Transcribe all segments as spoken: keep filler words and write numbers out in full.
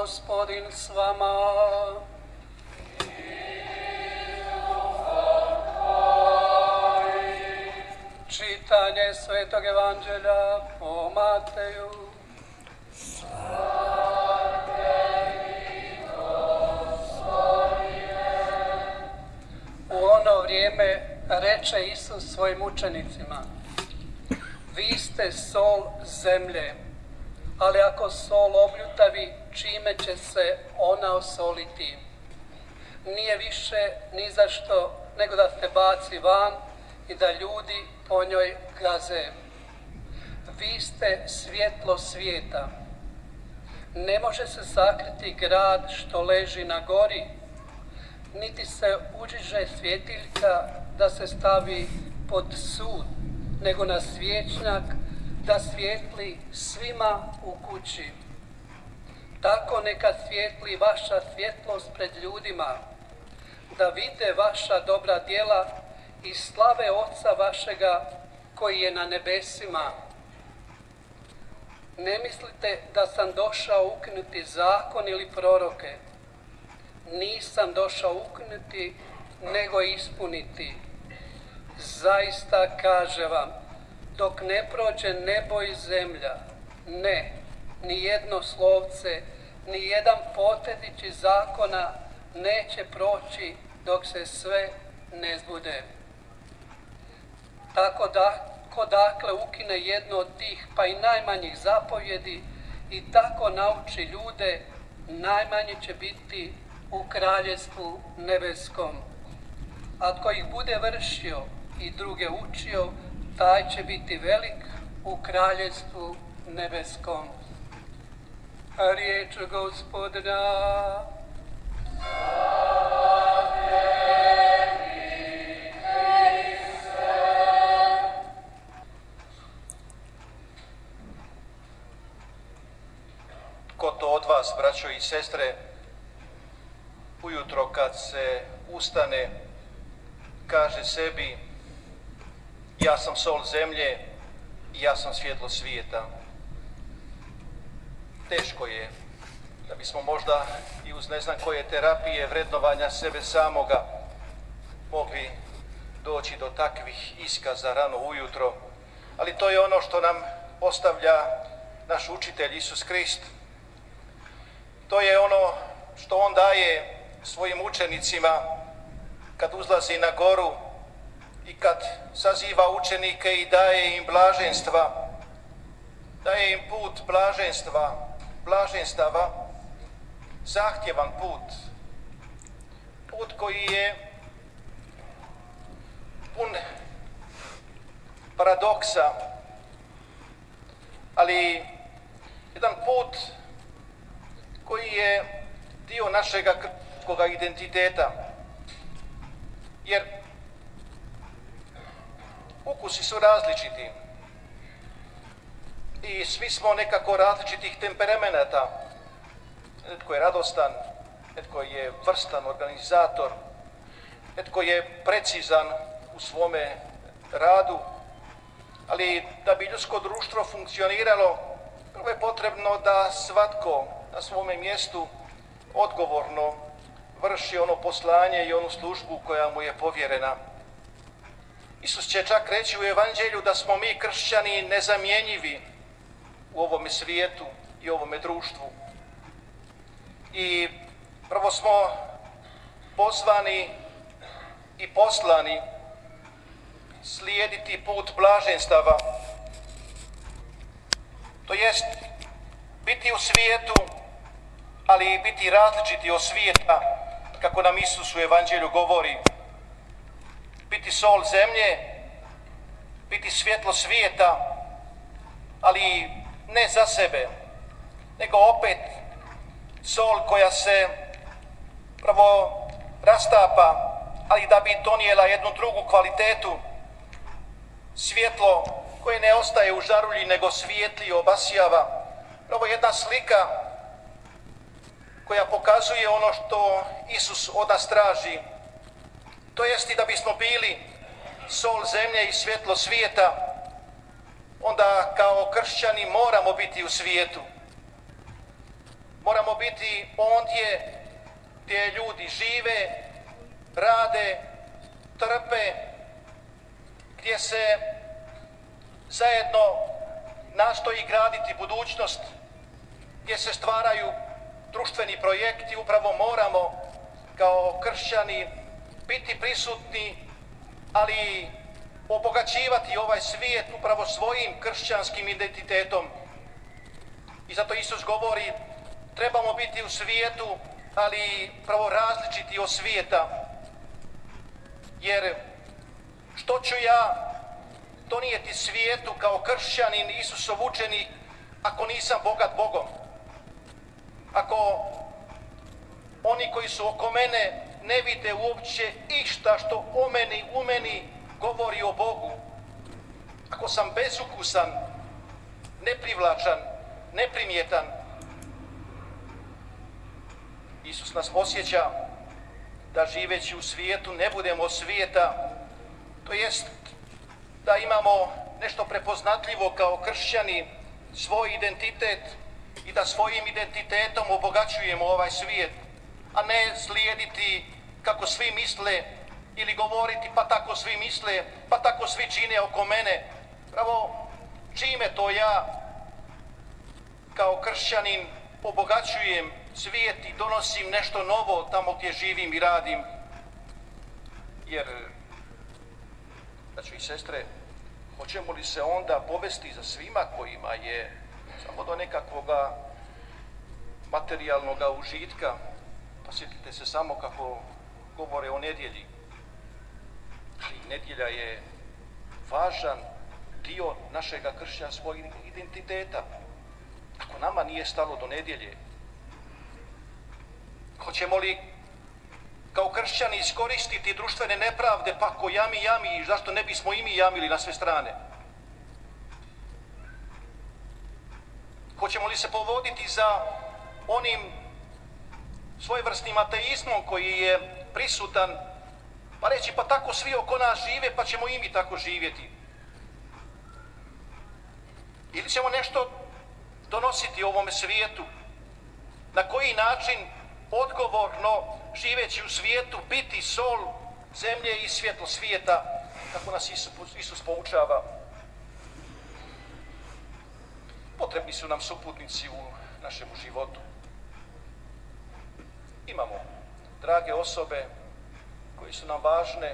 Gospodin s vama. Čitanje Svetog Evanđelja po Mateju. U ono vrijeme reče Isus svojim učenicima: vi ste sol zemlje, ali ako sol obljutavi, čime će se ona osoliti? Nije više ni za što nego da se baci van i da ljudi po njoj gaze. Vi ste svjetlo svijeta. Ne može se sakriti grad što leži na gori, niti se udiže svjetiljka da se stavi pod sud, nego na svječnjak da svijetli svima u kući. Tako neka svijetli vaša svjetlost pred ljudima, da vide vaša dobra djela i slave Oca vašega koji je na nebesima. Ne mislite da sam došao ukinuti zakon ili proroke. Nisam došao ukinuti, nego ispuniti. Zaista kažem vam, dok ne prođe nebo i zemlja, ne, ni jedno slovce, ni jedan potedić iz zakona neće proći dok se sve ne zbude. Tako da, ko dakle ukine jedno od tih pa i najmanjih zapovjedi i tako nauči ljude, najmanje će biti u kraljevstvu nebeskom. A tko ih bude vršio i druge učio, taj će biti velik u kraljevstvu nebeskom. Riječ Gospodina. Ko to od vas, braćo i sestre, ujutro kad se ustane, kaže sebi: ja sam sol zemlje i ja sam svjetlo svijeta. Teško je da bismo možda i uz ne znam koje terapije vrednovanja sebe samoga mogli doći do takvih iskaza rano ujutro, ali to je ono što nam ostavlja naš učitelj Isus Krist. To je ono što on daje svojim učenicima kad uzlazi na goru i kad saziva učenike i daje im blaženstva, daje im put blaženstva, blaženstava, zahtjevan put, put koji je pun paradoksa, ali jedan put koji je dio našega kršćanskoga identiteta, jer ukusi su različiti i svi smo nekako različitih temperamenata. Netko je radostan, netko je vrstan organizator, netko je precizan u svome radu, ali da bi ljudsko društvo funkcioniralo, prvo je potrebno da svatko na svome mjestu odgovorno vrši ono poslanje i onu službu koja mu je povjerena. Isus će čak reći u Evanđelju da smo mi kršćani nezamjenjivi u ovome svijetu i ovome društvu. I prvo smo pozvani i poslani slijediti put blaženstava, to jest biti u svijetu, ali i biti različiti od svijeta, kako nam Isus u Evanđelju govori. Biti sol zemlje, biti svjetlo svijeta, ali ne za sebe, nego opet sol koja se prvo rastapa, ali da bi donijela jednu drugu kvalitetu, svjetlo koje ne ostaje u žarulji, nego svijetli, obasjava. Ovo je jedna slika koja pokazuje ono što Isus od nas traži. To jest i da bismo bili sol zemlje i svjetlo svijeta, onda kao kršćani moramo biti u svijetu. Moramo biti ondje gdje ljudi žive, rade, trpe, gdje se zajedno nastoji graditi budućnost, gdje se stvaraju društveni projekti. Upravo moramo kao kršćani biti prisutni, ali obogaćivati ovaj svijet upravo svojim kršćanskim identitetom. I zato Isus govori, trebamo biti u svijetu, ali pravo različiti od svijeta. Jer što ću ja donijeti svijetu kao kršćanin, Isusov učenik, ako nisam bogat Bogom? Ako oni koji su oko mene ne vide uopće išta što o meni, u meni govori o Bogu. Ako sam bezukusan, neprivlačan, neprimjetan, Isus nas posjeća da živeći u svijetu ne budemo od svijeta, to jest da imamo nešto prepoznatljivo kao kršćani, svoj identitet i da svojim identitetom obogaćujemo ovaj svijet, a ne slijediti kako svi misle ili govoriti pa tako svi misle, pa tako svi čine oko mene. Pravo, čime to ja kao kršćanin obogaćujem svijet i donosim nešto novo tamo gdje živim i radim? Jer, znači i sestre, hoćemo li se onda povesti za svima kojima je samo do nekakvoga materijalnog užitka? Pa sjetite se samo kako govore o nedjelji. Ali nedjelja je važan dio našega kršćanskog identiteta. Ako nama nije stalo do nedjelje, hoćemo li kao kršćani iskoristiti društvene nepravde, pa ko jami, jami, zašto ne bismo i mi jamili na sve strane? Hoćemo li se povoditi za onim svojevrsnim ateizmom koji je prisutan, pa reći pa tako svi oko nas žive, pa ćemo i mi tako živjeti? Ili ćemo nešto donositi ovome svijetu? Na koji način odgovorno, živeći u svijetu, biti sol zemlje i svjetlo svijeta, kako nas Isus, Isus poučava? Potrebni su nam suputnici u našem životu. Imamo drage osobe koje su nam važne,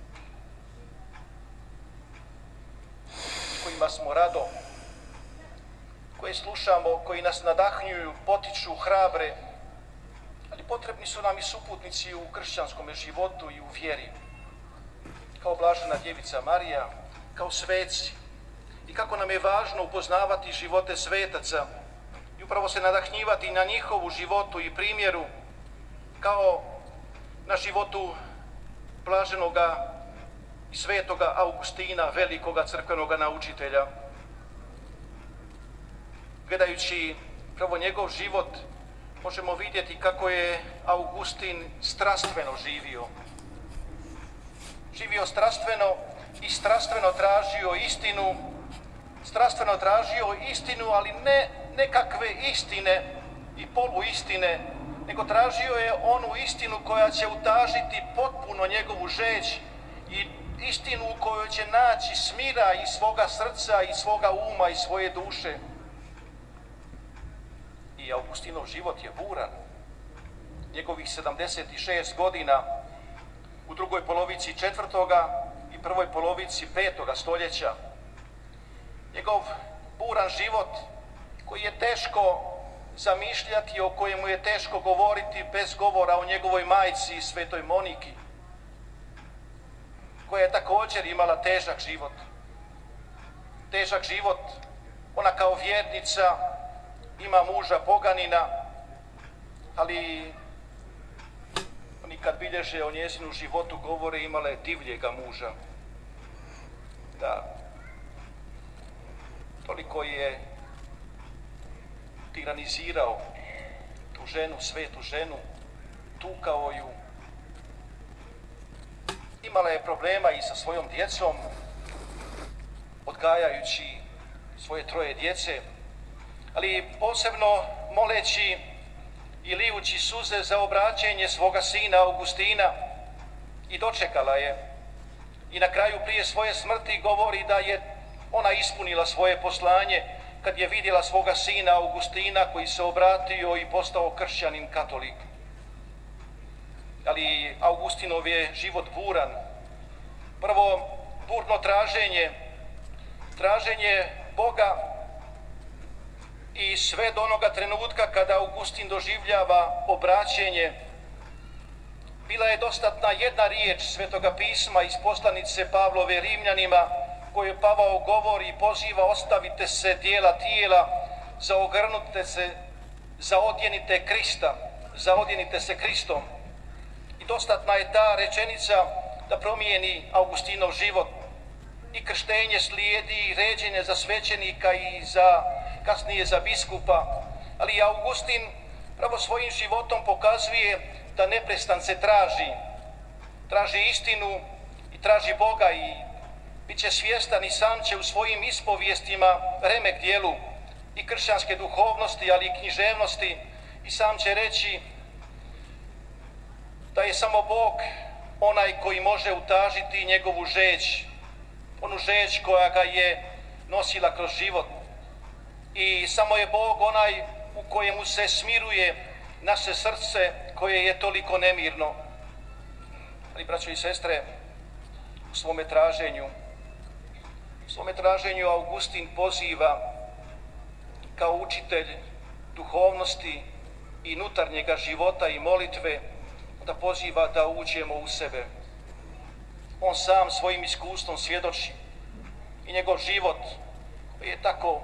s kojima smo rado, koje slušamo, koji nas nadahnjuju, potiču, hrabre, ali potrebni su nam i suputnici u kršćanskom životu i u vjeri, kao blažena djevica Marija, kao sveci. I kako nam je važno upoznavati živote svetaca i upravo se nadahnjivati na njihovu životu i primjeru, kao na životu blaženoga i svetoga Augustina, velikoga crkvenoga naučitelja. Gledajući pravo njegov život, možemo vidjeti kako je Augustin strastveno živio. Živio strastveno i strastveno tražio istinu, strastveno tražio istinu, ali ne nekakve istine i poluistine, nego tražio je onu istinu koja će utažiti potpuno njegovu žeđ i istinu u kojoj će naći smira i svoga srca i svoga uma i svoje duše. I Augustinov život je buran. Njegovih sedamdeset šest godina u drugoj polovici četvrtoga i prvoj polovici petoga stoljeća. Njegov buran život koji je teško zamišljati, o kojemu je teško govoriti bez govora o njegovoj majci, svetoj Moniki, koja je također imala težak život. Težak život, ona kao vjernica ima muža poganina, ali oni kad bilježe o njezinu životu govore imala je divljega muža. Da, toliko je tiranizirao tu ženu, svetu ženu, tukao ju. Imala je problema i sa svojom djecom, odgajajući svoje troje djece, ali posebno moleći i lijući suze za obraćenje svoga sina Augustina i dočekala je. I na kraju prije svoje smrti govori da je ona ispunila svoje poslanje kad je vidjela svoga sina Augustina koji se obratio i postao kršćanin katolik. Ali Augustinov je život buran. Prvo, burno traženje, traženje Boga i sve do onoga trenutka kada Augustin doživljava obraćenje. Bila je dostatna jedna riječ Svetoga pisma iz poslanice Pavlove Rimljanima, koju Pavao govori i poziva: ostavite se dijela tijela, zaogrnute se, zaodjenite Krista, zaodjenite se Kristom. I dostatna je ta rečenica da promijeni Augustinov život. I krštenje slijedi, i ređenje za svećenika i za, kasnije za biskupa. Ali Augustin pravo svojim životom pokazuje da neprestance traži. Traži istinu i traži Boga i bit će svjestan i sam će u svojim ispovijestima remek dijelu i kršćanske duhovnosti, ali i književnosti, i sam će reći da je samo Bog onaj koji može utažiti njegovu žeđ, onu žeđ koja ga je nosila kroz život. I samo je Bog onaj u kojemu se smiruje naše srce koje je toliko nemirno. Ali, braćo i sestre, u svome traženju, u svome traženju Augustin poziva kao učitelj duhovnosti i unutarnjega života i molitve, da poziva da uđemo u sebe. On sam svojim iskustvom svjedoči i njegov život je tako,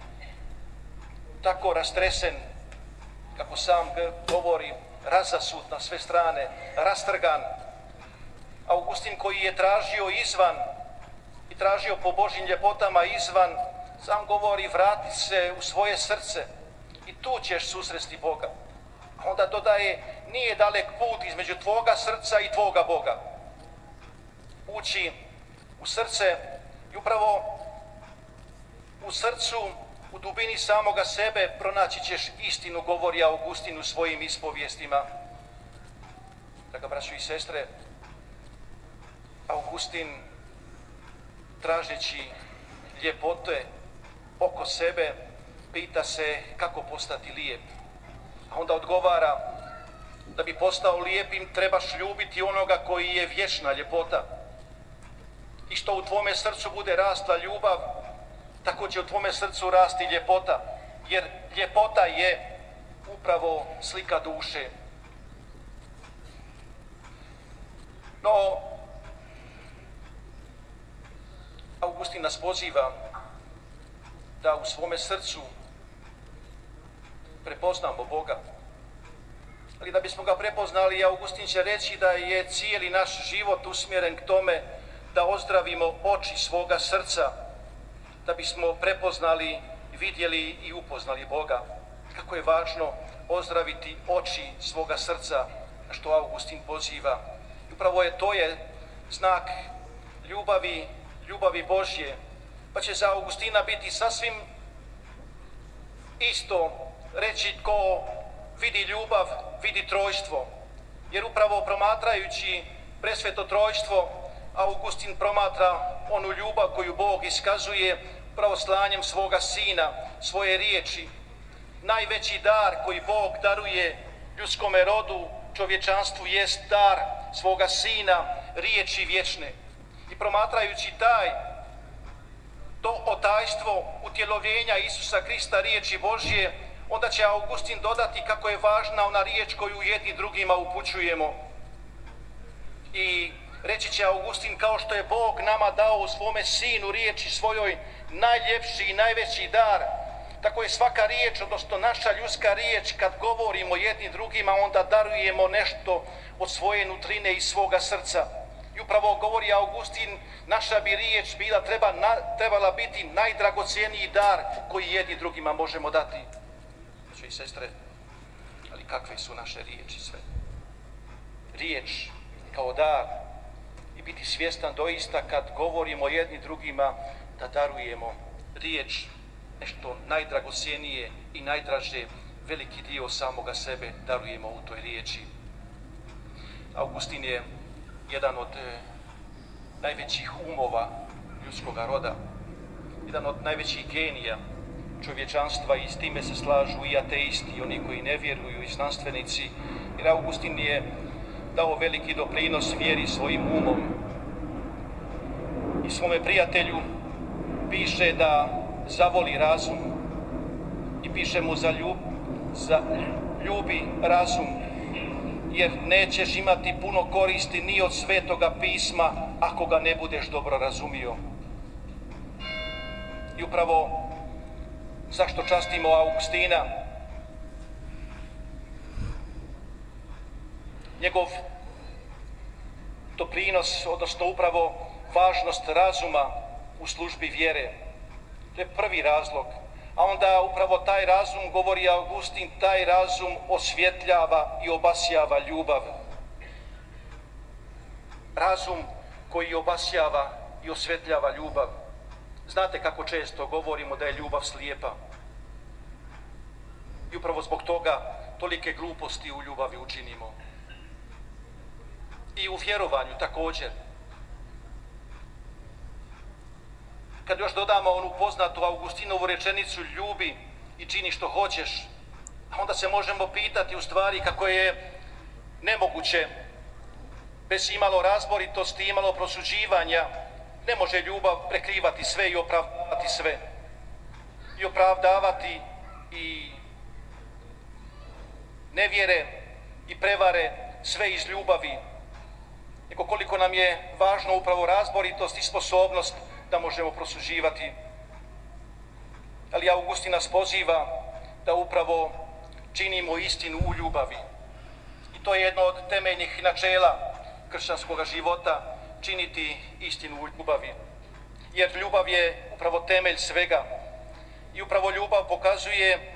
tako rastresen, kako sam govori, razasut na sve strane, rastrgan. Augustin koji je tražio izvan i tražio po Božjim ljepotama izvan, sam govori: vrati se u svoje srce i tu ćeš susresti Boga. A onda dodaje: nije dalek put između tvoga srca i tvoga Boga. Ući u srce i upravo u srcu, u dubini samoga sebe pronaći ćeš istinu, govori Augustin u svojim ispovijestima. Draga braćo i sestre, Augustin, tražeći ljepote oko sebe, pita se kako postati lijep. A onda odgovara: da bi postao lijepim trebaš ljubiti onoga koji je vječna ljepota. I što u tvome srcu bude rasla ljubav, tako će u tvome srcu rasti ljepota, jer ljepota je upravo slika duše. No, Augustin nas poziva da u svome srcu prepoznamo Boga. Ali da bismo ga prepoznali, Augustin će reći da je cijeli naš život usmjeren k tome da ozdravimo oči svoga srca, da bismo prepoznali, vidjeli i upoznali Boga. Kako je važno ozdraviti oči svoga srca, na što Augustin poziva. I upravo je to je znak ljubavi, ljubavi Božje. Pa će za Augustina biti sasvim isto reći: tko vidi ljubav, vidi trojstvo. Jer upravo promatrajući presveto trojstvo, Augustin promatra onu ljubav koju Bog iskazuje upravo slanjem svoga sina, svoje riječi. Najveći dar koji Bog daruje ljudskome rodu, čovječanstvu, jest dar svoga sina, riječi vječne. I promatrajući taj, to otajstvo utjelovljenja Isusa Krista, riječi Božje, onda će Augustin dodati kako je važna ona riječ koju jedni drugima upućujemo. I reći će Augustin: kao što je Bog nama dao u svome sinu riječi svojoj najljepši i najveći dar, tako je svaka riječ, odnosno naša ljudska riječ, kad govorimo jedni drugima, onda darujemo nešto od svoje nutrine i svoga srca. I upravo govori Augustin: naša bi riječ bila, treba, na, trebala biti najdragocjeniji dar koji jedni drugima možemo dati. Znači, sestre, ali kakve su naše riječi sve? Riječ kao dar i biti svjestan doista kad govorimo jedni drugima da darujemo riječ, nešto najdragocjenije i najdraže, veliki dio samoga sebe darujemo u toj riječi. Augustin je jedan od e, najvećih umova ljudskoga roda, jedan od najvećih genija čovječanstva i s time se slažu i ateisti, i oni koji ne vjeruju, i znanstvenici, jer Augustin je dao veliki doprinos vjeri svojim umom. I svome prijatelju piše da zavoli razum i piše mu za, ljub, za ljubi razum, jer nećeš imati puno koristi ni od Svetoga pisma ako ga ne budeš dobro razumio. I upravo zašto častimo Augustina? Njegov doprinos, odnosno upravo važnost razuma u službi vjere. To je prvi razlog. A onda upravo taj razum, govori Augustin, taj razum osvjetljava i obasjava ljubav. Razum koji obasjava i osvjetljava ljubav. Znate kako često govorimo da je ljubav slijepa. I upravo zbog toga tolike gluposti u ljubavi učinimo. I u vjerovanju također. Kad još dodamo onu poznatu Augustinovu rečenicu ljubi i čini što hoćeš, onda se možemo pitati u stvari kako je nemoguće bez imalo razboritosti, imalo prosuđivanja, ne može ljubav prekrivati sve i opravdavati sve. I opravdavati i nevjere i prevare sve iz ljubavi. Nego koliko nam je važno upravo razboritost i sposobnost da možemo prosuđivati. Ali Augustin nas poziva da upravo činimo istinu u ljubavi. I to je jedno od temeljnih načela kršćanskog života, činiti istinu u ljubavi. Jer ljubav je upravo temelj svega. I upravo ljubav pokazuje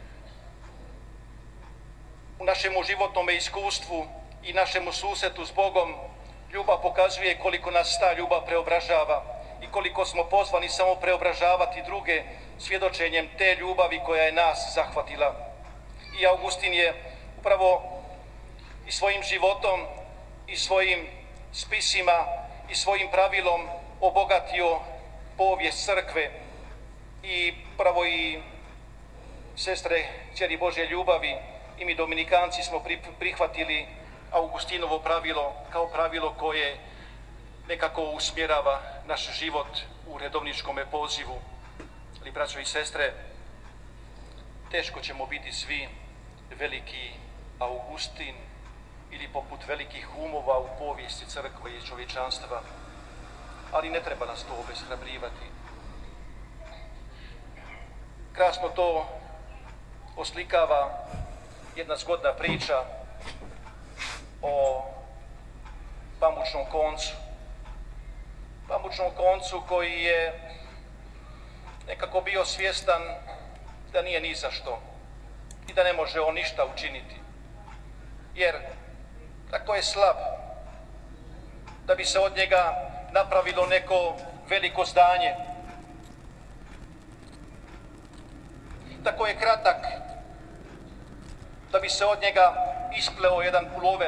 u našemu životnom iskustvu i našemu susretu s Bogom, ljubav pokazuje koliko nas ta ljubav preobražava i koliko smo pozvani samo preobražavati druge svjedočenjem te ljubavi koja je nas zahvatila. I Augustin je upravo i svojim životom i svojim spisima i svojim pravilom obogatio povijest crkve i pravo i sestre kćeri Božje ljubavi i mi dominikanci smo prihvatili Augustinovo pravilo kao pravilo koje nekako usmjerava naš život u redovničkom pozivu. Ali, braćo i sestre, teško ćemo biti svi veliki Augustin ili poput velikih umova u povijesti crkve i čovječanstva, ali ne treba nas to obeshrabrivati. Krasno to oslikava jedna zgodna priča o pamučnom koncu. Pamučnom koncu koji je nekako bio svjestan da nije ni za što i da ne može on ništa učiniti. Jer tako je slab da bi se od njega napravilo neko veliko zdanje. Tako je kratak da bi se od njega ispleo jedan pulover.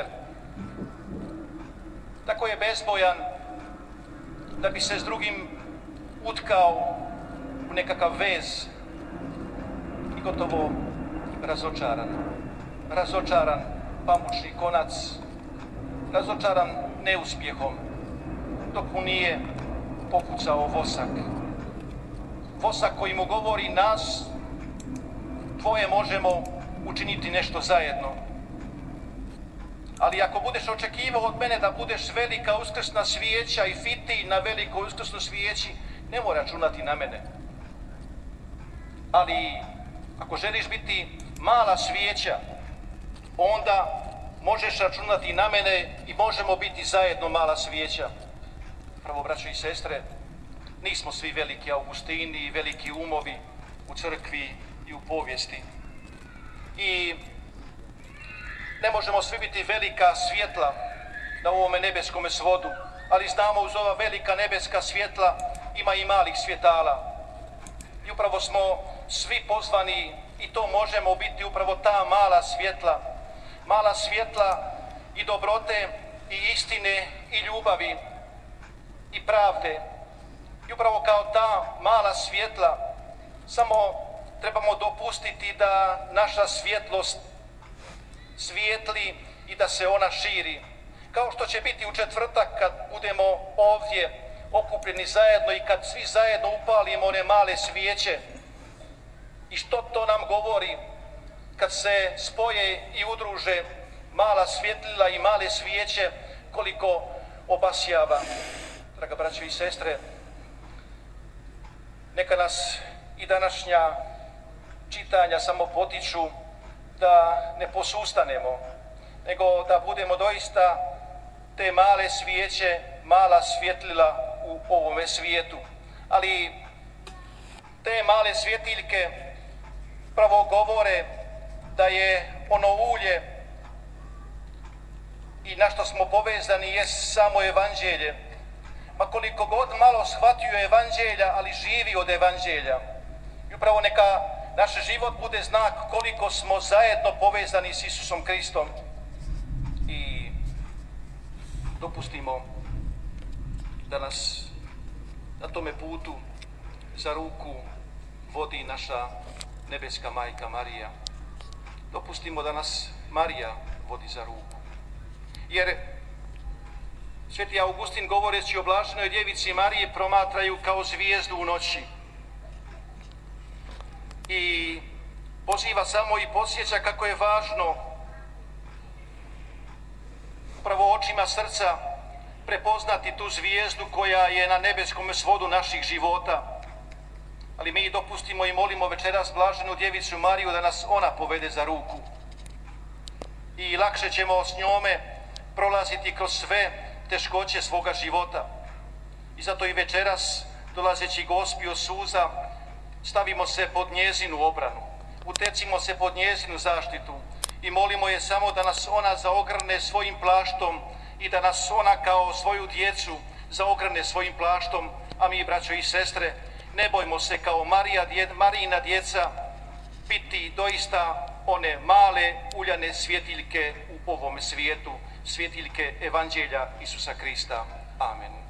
Tako je bezbojan da bi se s drugim utkao u nekakav vez i gotovo razočaran. Razočaran pamučni konac, razočaran neuspjehom, dok mu nije pokucao vosak. Vosak koji mu govori nas dvoje možemo učiniti nešto zajedno. Ali ako budeš očekivao od mene da budeš velika uskrsna svijeća i fiti na velikoj uskrsnoj svijeći, nemoj računati na mene. Ali ako želiš biti mala svijeća, onda možeš računati na mene i možemo biti zajedno mala svijeća. Prvo, braćo i sestre, nismo svi veliki Augustini i veliki umovi u crkvi i u povijesti. I ne možemo svi biti velika svjetla na ovome nebeskome svodu, ali znamo uz ova velika nebeska svjetla ima i malih svjetala. I upravo smo svi pozvani i to možemo biti upravo ta mala svjetla, mala svjetla i dobrote i istine i ljubavi i pravde. I upravo kao ta mala svjetla samo trebamo dopustiti da naša svjetlost svijetli i da se ona širi. Kao što će biti u četvrtak kad budemo ovdje okupljeni zajedno i kad svi zajedno upalimo one male svijeće. I što to nam govori kad se spoje i udruže mala svjetlila i male svijeće, koliko obasjava. Draga braćo i sestre, neka nas i današnja čitanja samo potiču da ne posustanemo, nego da budemo doista te male svijeće, mala svjetlila u ovome svijetu. Ali te male svjetiljke pravo govore da je ono ulje i na što smo povezani jest samo evanđelje. Ma koliko god malo shvatio evanđelja, ali živi od evanđelja. I upravo neka naš život bude znak koliko smo zajedno povezani s Isusom Kristom. I dopustimo da nas na tome putu za ruku vodi naša nebeska majka Marija. Dopustimo da nas Marija vodi za ruku. Jer Sveti Augustin, govoreći o blaženoj djevici Marije, promatraju kao zvijezdu u noći. I poziva samo i podsjeća kako je važno upravo očima srca prepoznati tu zvijezdu koja je na nebeskom svodu naših života. Ali mi dopustimo i molimo večeras blaženu djevicu Mariju da nas ona povede za ruku. I lakše ćemo s njome prolaziti kroz sve teškoće svoga života. I zato i večeras, dolazeći Gospiju suza, stavimo se pod njezinu obranu, utecimo se pod njezinu zaštitu i molimo je samo da nas ona zaogrne svojim plaštom i da nas ona kao svoju djecu zaogrne svojim plaštom, a mi, braćo i sestre, ne bojmo se kao Marija, dje, Marijina djeca biti doista one male uljane svjetiljke u ovom svijetu, svjetiljke evanđelja Isusa Krista. Amen.